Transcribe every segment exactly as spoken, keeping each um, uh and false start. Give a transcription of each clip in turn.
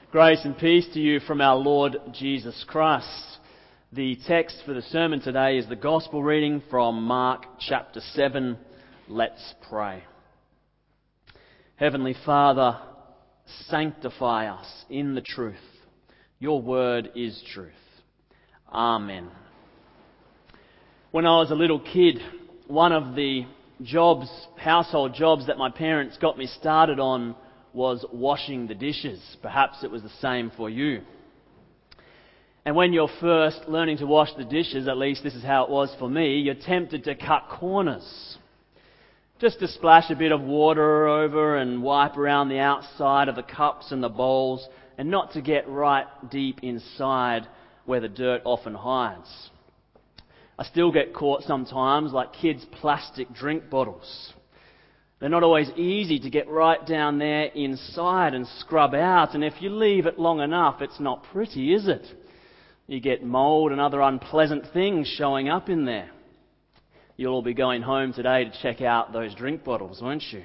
Grace and peace to you from our Lord Jesus Christ. The text for the sermon today is the Gospel reading from Mark chapter seven. Let's pray. Heavenly Father, sanctify us in the truth. Your word is truth. Amen. When I was a little kid, one of the jobs, household jobs that my parents got me started on was washing the dishes. Perhaps it was the same for you. And when you're first learning to wash the dishes, at least this is how it was for me, you're tempted to cut corners. Just to splash a bit of water over and wipe around the outside of the cups and the bowls, and not to get right deep inside where the dirt often hides. I still get caught sometimes like kids' plastic drink bottles. They're not always easy to get right down there inside and scrub out, and if you leave it long enough, it's not pretty, is it? You get mould and other unpleasant things showing up in there. You'll all be going home today to check out those drink bottles, won't you?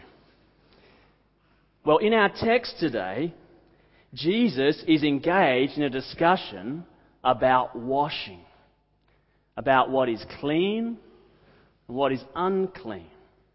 Well, in our text today, Jesus is engaged in a discussion about washing, about what is clean and what is unclean.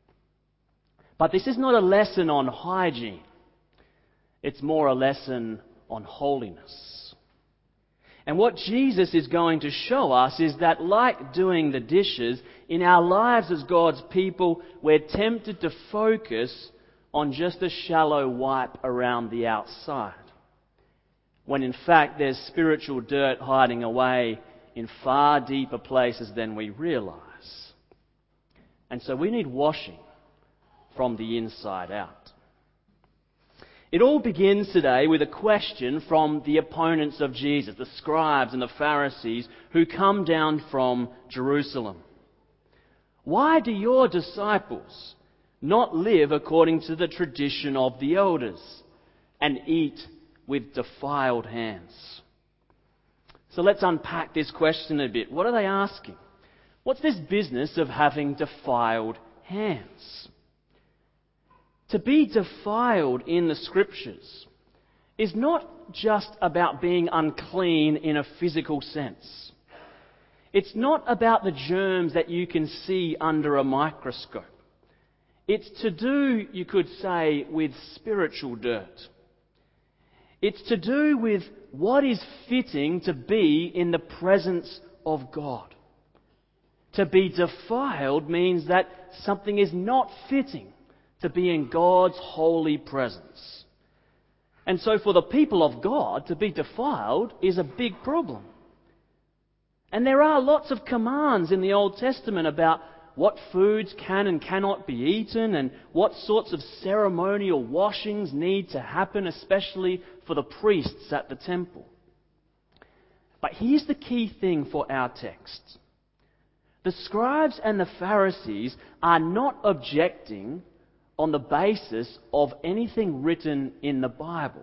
But this is not a lesson on hygiene. It's more a lesson on holiness. And what Jesus is going to show us is that, like doing the dishes, in our lives as God's people, we're tempted to focus on just a shallow wipe around the outside, when in fact there's spiritual dirt hiding away in far deeper places than we realize. And so we need washing from the inside out. It all begins today with a question from the opponents of Jesus, the scribes and the Pharisees who come down from Jerusalem. Why do your disciples not live according to the tradition of the elders and eat with defiled hands? So let's unpack this question a bit. What are they asking? What's this business of having defiled hands? To be defiled in the Scriptures is not just about being unclean in a physical sense. It's not about the germs that you can see under a microscope. It's to do, you could say, with spiritual dirt. It's to do with what is fitting to be in the presence of God. To be defiled means that something is not fitting to be in God's holy presence. And so for the people of God, to be defiled is a big problem. And there are lots of commands in the Old Testament about what foods can and cannot be eaten and what sorts of ceremonial washings need to happen, especially for the priests at the temple. But here's the key thing for our text. The scribes and the Pharisees are not objecting on the basis of anything written in the Bible.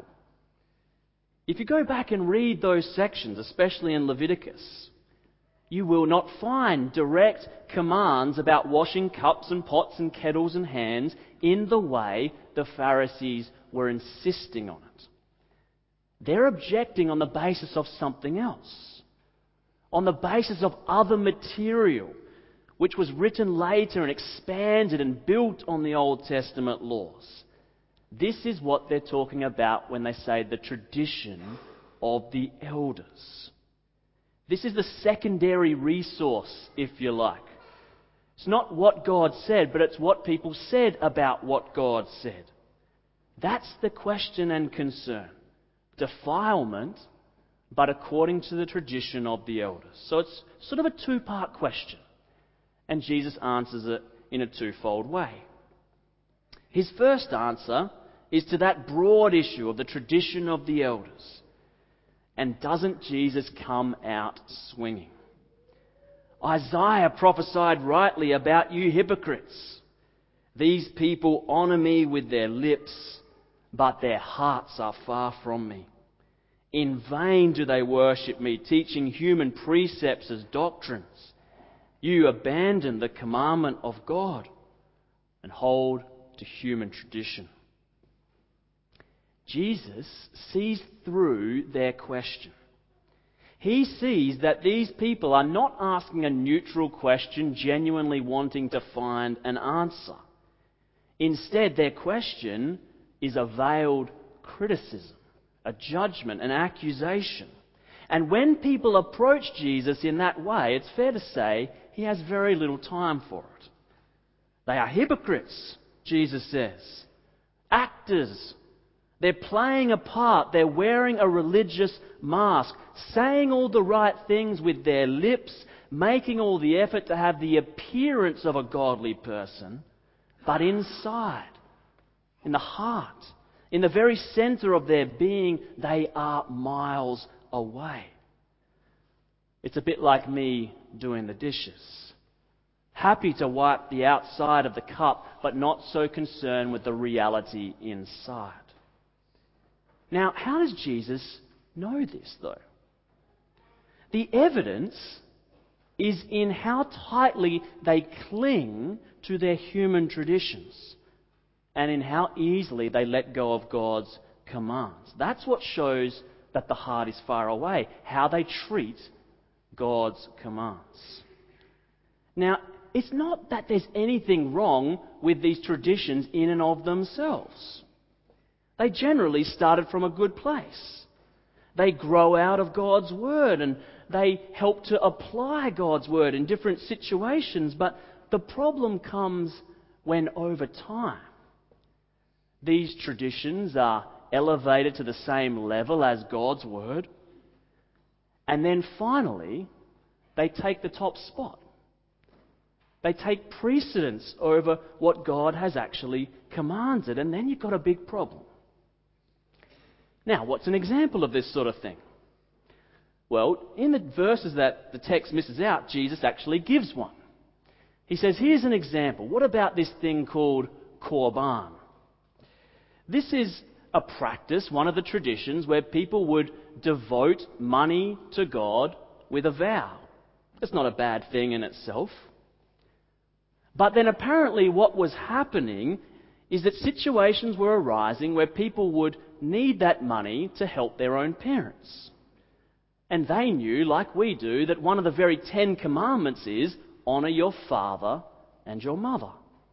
If you go back and read those sections, especially in Leviticus, you will not find direct commands about washing cups and pots and kettles and hands in the way the Pharisees were insisting on it. They're objecting on the basis of something else, on the basis of other material, which was written later and expanded and built on the Old Testament laws. This is what they're talking about when they say the tradition of the elders. This is the secondary resource, if you like. It's not what God said, but it's what people said about what God said. That's the question and concern. Defilement, but according to the tradition of the elders. So it's sort of a two-part question. And Jesus answers it in a twofold way. His first answer is to that broad issue of the tradition of the elders. And doesn't Jesus come out swinging? Isaiah prophesied rightly about you hypocrites. These people honour me with their lips, but their hearts are far from me. In vain do they worship me, teaching human precepts as doctrines. You abandon the commandment of God and hold to human tradition. Jesus sees through their question. He sees that these people are not asking a neutral question, genuinely wanting to find an answer. Instead, their question is a veiled criticism, a judgment, an accusation. And when people approach Jesus in that way, it's fair to say he has very little time for it. They are hypocrites, Jesus says. Actors. They're playing a part. They're wearing a religious mask, saying all the right things with their lips, making all the effort to have the appearance of a godly person, but inside, in the heart, in the very center of their being, they are miles away. It's a bit like me doing the dishes. Happy to wipe the outside of the cup, but not so concerned with the reality inside. Now, how does Jesus know this, though? The evidence is in how tightly they cling to their human traditions and in how easily they let go of God's commands. That's what shows that the heart is far away, how they treat God's commands. Now, it's not that there's anything wrong with these traditions in and of themselves. They generally started from a good place. They grow out of God's Word and they help to apply God's Word in different situations. But the problem comes when over time these traditions are elevated to the same level as God's Word, and then finally they take the top spot. They take precedence over what God has actually commanded, and then you've got a big problem. Now, what's an example of this sort of thing? Well, in the verses that the text misses out, Jesus actually gives one. He says, here's an example. What about this thing called Korban? This is a practice, one of the traditions, where people would devote money to God with a vow. It's not a bad thing in itself. But then apparently what was happening is that situations were arising where people would need that money to help their own parents. And they knew, like we do, that one of the very Ten Commandments is honour your father and your mother.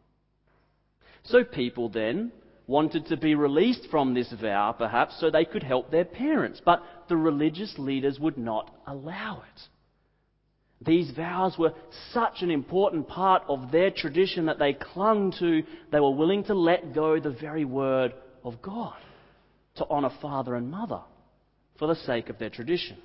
So people then wanted to be released from this vow, perhaps, so they could help their parents. But the religious leaders would not allow it. These vows were such an important part of their tradition that they clung to. They were willing to let go the very word of God to honour father and mother for the sake of their tradition.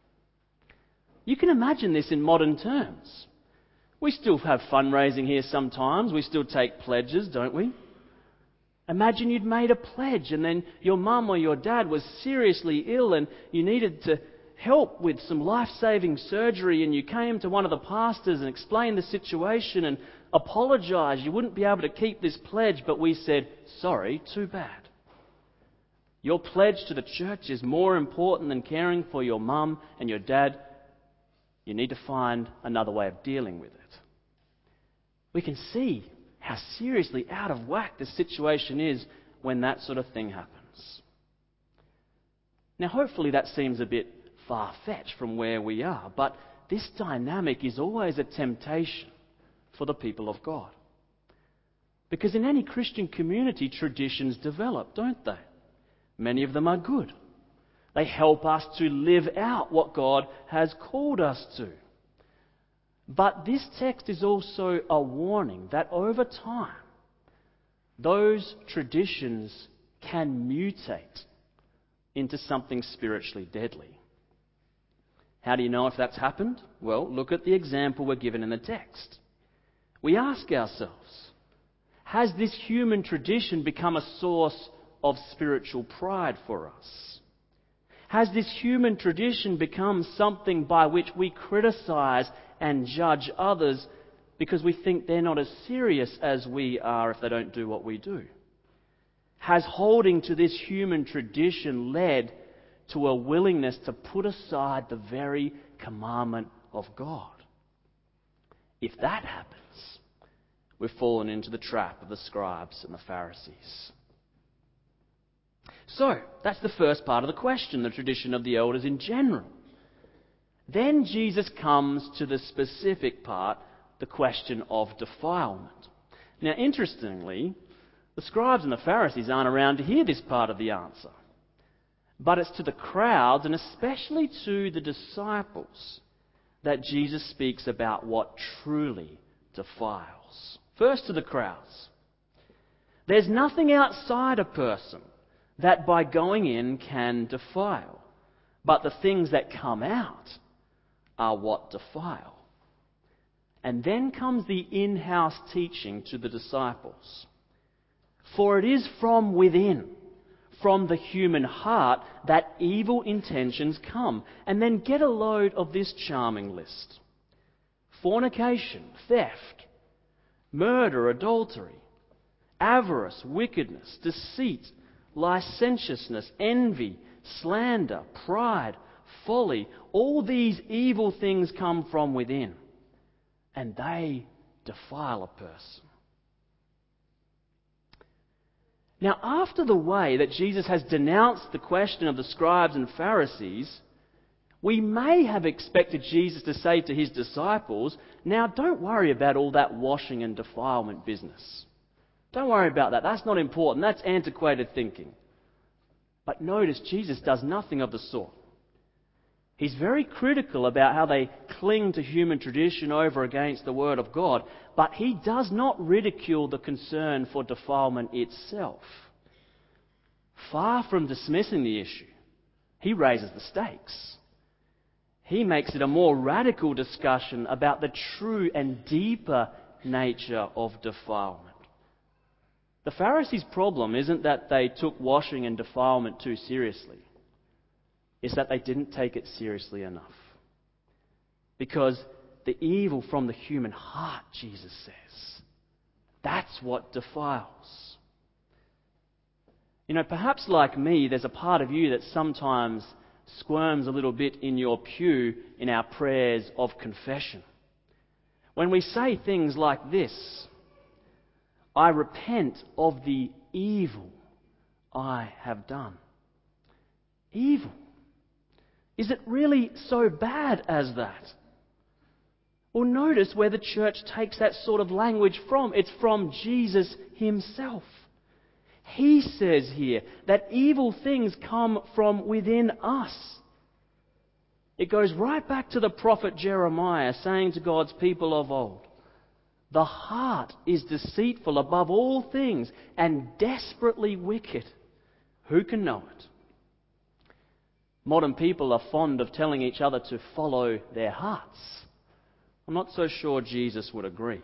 You can imagine this in modern terms. We still have fundraising here sometimes. We still take pledges, don't we? Imagine you'd made a pledge and then your mum or your dad was seriously ill and you needed to help with some life-saving surgery, and you came to one of the pastors and explained the situation and apologised. You wouldn't be able to keep this pledge, but we said, sorry, too bad. Your pledge to the church is more important than caring for your mum and your dad. You need to find another way of dealing with it. We can see how seriously out of whack the situation is when that sort of thing happens. Now, hopefully that seems a bit far-fetched from where we are, but this dynamic is always a temptation for the people of God. Because in any Christian community, traditions develop, don't they? Many of them are good. They help us to live out what God has called us to. But this text is also a warning that over time, those traditions can mutate into something spiritually deadly. How do you know if that's happened? Well, look at the example we're given in the text. We ask ourselves, has this human tradition become a source of spiritual pride for us? Has this human tradition become something by which we criticize and judge others because we think they're not as serious as we are if they don't do what we do? Has holding to this human tradition led to a willingness to put aside the very commandment of God? If that happens, we've fallen into the trap of the scribes and the Pharisees. So, that's the first part of the question, the tradition of the elders in general. Then Jesus comes to the specific part, the question of defilement. Now, interestingly, the scribes and the Pharisees aren't around to hear this part of the answer. But it's to the crowds, and especially to the disciples, that Jesus speaks about what truly defiles. First to the crowds. There's nothing outside a person that by going in can defile, but the things that come out are what defile. And then comes the in-house teaching to the disciples. For it is from within, from the human heart, that evil intentions come. And then get a load of this charming list: fornication, theft, murder, adultery, avarice, wickedness, deceit, licentiousness, envy, slander, pride, folly. All these evil things come from within, and they defile a person. Now, after the way that Jesus has denounced the question of the scribes and Pharisees, we may have expected Jesus to say to his disciples, now don't worry about all that washing and defilement business. Don't worry about that. That's not important. That's antiquated thinking. But notice Jesus does nothing of the sort. He's very critical about how they cling to human tradition over against the Word of God, but he does not ridicule the concern for defilement itself. Far from dismissing the issue, he raises the stakes. He makes it a more radical discussion about the true and deeper nature of defilement. The Pharisees' problem isn't that they took washing and defilement too seriously. It's that they didn't take it seriously enough. Because the evil from the human heart, Jesus says, that's what defiles. You know, perhaps like me, there's a part of you that sometimes squirms a little bit in your pew in our prayers of confession. When we say things like this: I repent of the evil I have done. Evil. Is it really so bad as that? Well, notice where the church takes that sort of language from. It's from Jesus himself. He says here that evil things come from within us. It goes right back to the prophet Jeremiah saying to God's people of old, the heart is deceitful above all things and desperately wicked. Who can know it? Modern people are fond of telling each other to follow their hearts. I'm not so sure Jesus would agree.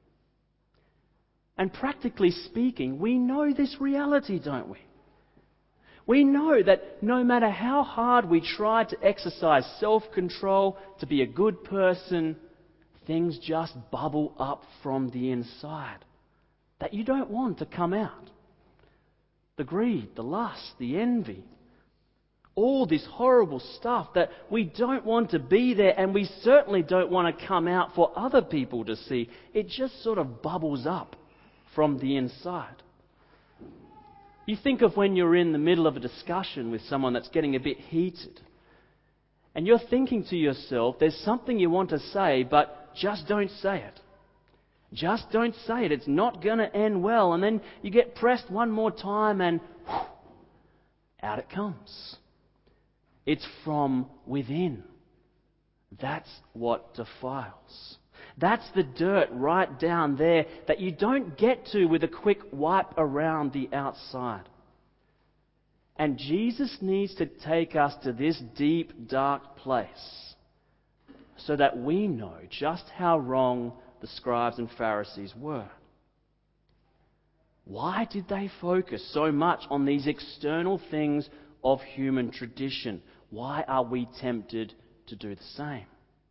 And practically speaking, we know this reality, don't we? We know that no matter how hard we try to exercise self-control, to be a good person, things just bubble up from the inside that you don't want to come out. The greed, the lust, the envy, all this horrible stuff that we don't want to be there, and we certainly don't want to come out for other people to see. It just sort of bubbles up from the inside. You think of when you're in the middle of a discussion with someone that's getting a bit heated, and you're thinking to yourself, there's something you want to say, but just don't say it. Just don't say it. It's not going to end well. And then you get pressed one more time and whew, out it comes. It's from within. That's what defiles. That's the dirt right down there that you don't get to with a quick wipe around the outside. And Jesus needs to take us to this deep, dark place so that we know just how wrong the scribes and Pharisees were. Why did they focus so much on these external things of human tradition? Why are we tempted to do the same?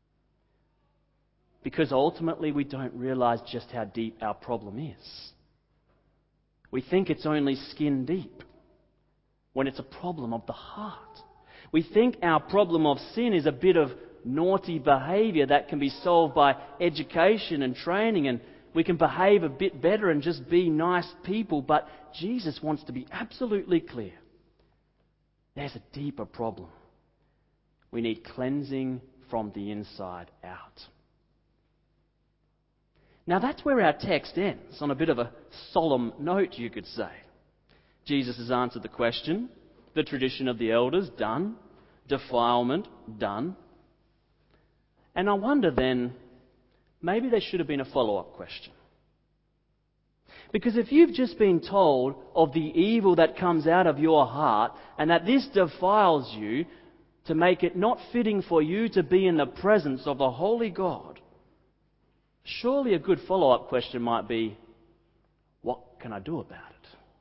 Because ultimately we don't realize just how deep our problem is. We think it's only skin deep when it's a problem of the heart. We think our problem of sin is a bit of naughty behaviour that can be solved by education and training, and we can behave a bit better and just be nice people. But Jesus wants to be absolutely clear. there's a deeper problem. We need cleansing from the inside out. Now that's where our text ends, on a bit of a solemn note, you could say. Jesus has answered the question. The tradition of the elders, done. Defilement, done. And I wonder then, maybe there should have been a follow-up question. Because if you've just been told of the evil that comes out of your heart and that this defiles you to make it not fitting for you to be in the presence of the holy God, surely a good follow-up question might be, what can I do about it?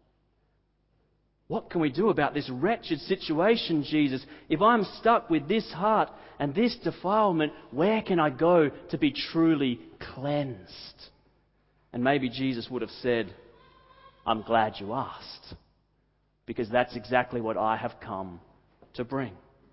What can we do about this wretched situation, Jesus? If I'm stuck with this heart and this defilement, where can I go to be truly cleansed? And maybe Jesus would have said, I'm glad you asked, because that's exactly what I have come to bring.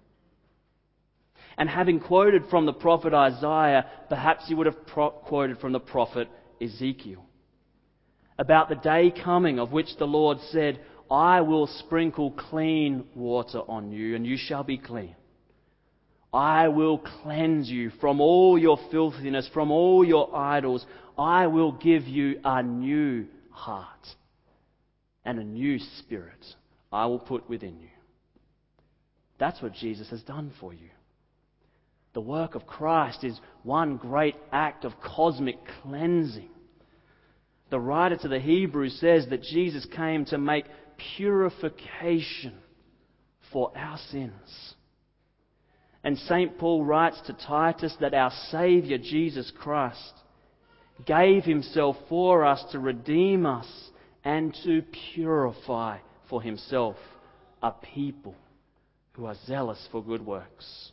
And having quoted from the prophet Isaiah, perhaps he would have pro- quoted from the prophet Ezekiel about the day coming of which the Lord said, I will sprinkle clean water on you, and you shall be clean. I will cleanse you from all your filthiness, from all your idols. I will give you a new heart and a new spirit I will put within you. That's what Jesus has done for you. The work of Christ is one great act of cosmic cleansing. The writer to the Hebrews says that Jesus came to make purification for our sins. And Saint Paul writes to Titus that our Saviour Jesus Christ gave himself for us to redeem us and to purify for himself a people who are zealous for good works.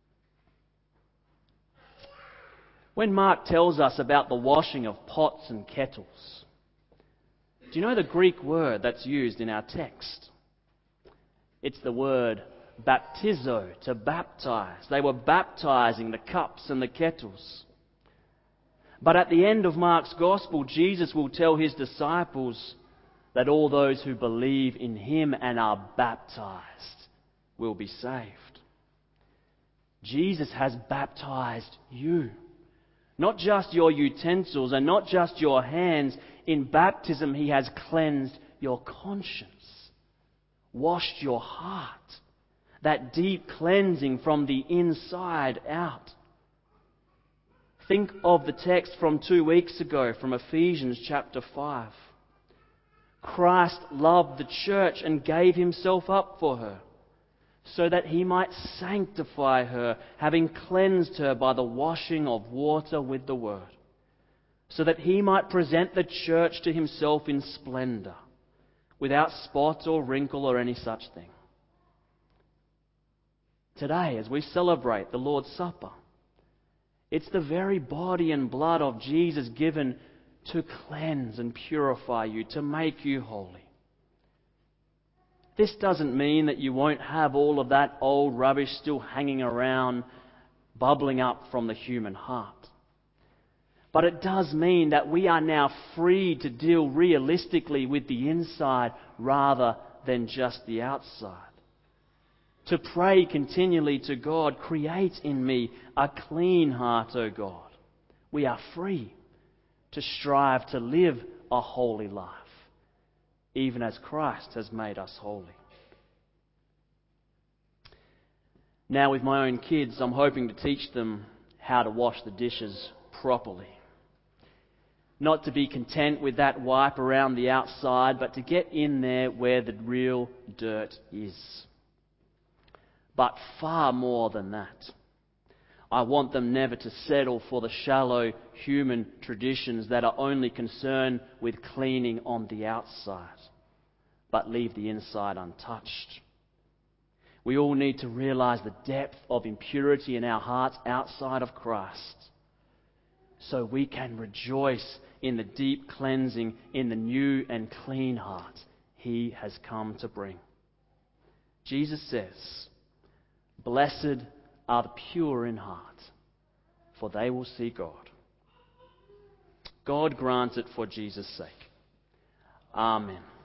When Mark tells us about the washing of pots and kettles, do you know the Greek word that's used in our text? It's the word baptizo, to baptize. They were baptizing the cups and the kettles. But at the end of Mark's Gospel, Jesus will tell his disciples that all those who believe in him and are baptized will be saved. Jesus has baptized you. Not just your utensils and not just your hands. In baptism, he has cleansed your conscience, washed your heart. That deep cleansing from the inside out. Think of the text from two weeks ago from Ephesians chapter five. Christ loved the church and gave himself up for her, so that he might sanctify her, having cleansed her by the washing of water with the word, so that he might present the church to himself in splendour, without spot or wrinkle or any such thing. Today, as we celebrate the Lord's Supper, it's the very body and blood of Jesus given to cleanse and purify you, to make you holy. This doesn't mean that you won't have all of that old rubbish still hanging around, bubbling up from the human heart. But it does mean that we are now free to deal realistically with the inside rather than just the outside. To pray continually to God, create in me a clean heart, O God. We are free to strive to live a holy life, even as Christ has made us holy. Now with my own kids, I'm hoping to teach them how to wash the dishes properly. Not to be content with that wipe around the outside, but to get in there where the real dirt is. But far more than that, I want them never to settle for the shallow human traditions that are only concerned with cleaning on the outside, but leave the inside untouched. We all need to realize the depth of impurity in our hearts outside of Christ, so we can rejoice in the deep cleansing in the new and clean heart he has come to bring. Jesus says, "Blessed are the pure in heart, for they will see God." God grant it for Jesus' sake. Amen.